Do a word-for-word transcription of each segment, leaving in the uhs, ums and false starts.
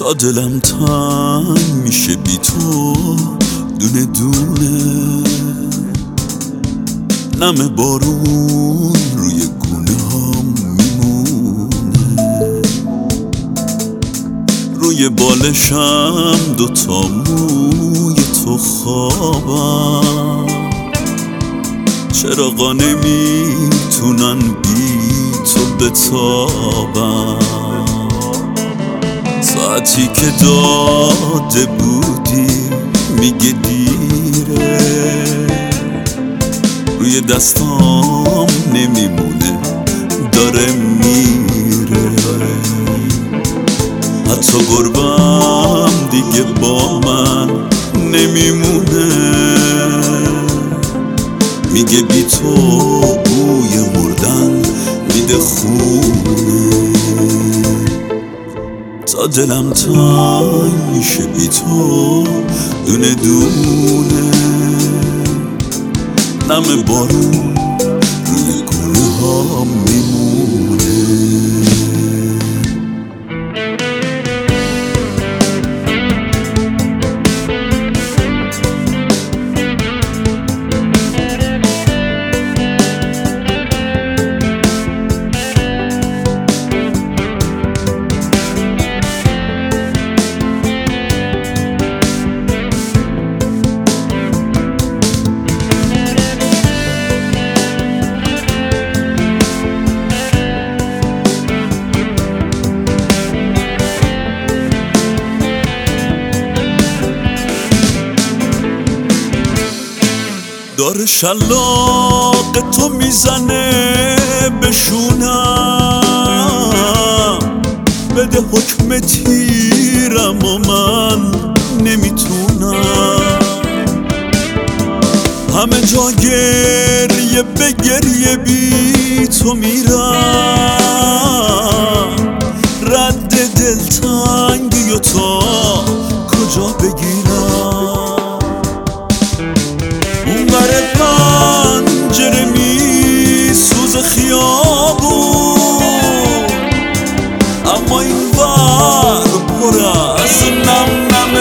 تا دلم تنگ میشه بی تو دونه دونه، نم بارون روی گونه هم میمونه، روی بالشم دوتا موی تو خوابم، چراغا نمیتونن بی تو بتابم، ساعتی که داده بودی میگه دیره، روی دستام نمیمونه داره میره، حتی گربم دیگه با من نمیمونه، میگه بی تو بوی مردن میده خونه، تا دلم تنگ میشه بی تو دونه دونه، نم بارون روی گونه ها میمونه. داره شلاق تو میزنه بشونم، بده حکم تیرم و من نمیتونم، همه جا گریه به گریه بی تو میرم، رد دلتنگی و تا کجا بگیرم، اون بر پنجره می سوز خیابون، اما این بر پر از نم نم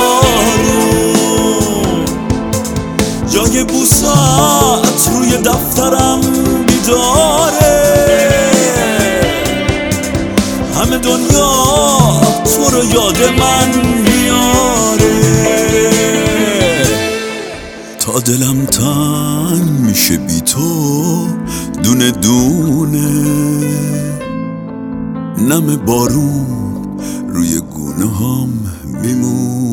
بارون، جای بوست روی دفترم بیداره، همه دنیا تو رو یاد من میاره، تا دلم تنگ میشه بی تو دونه دونه، نم بارون روی گونه هم میمون.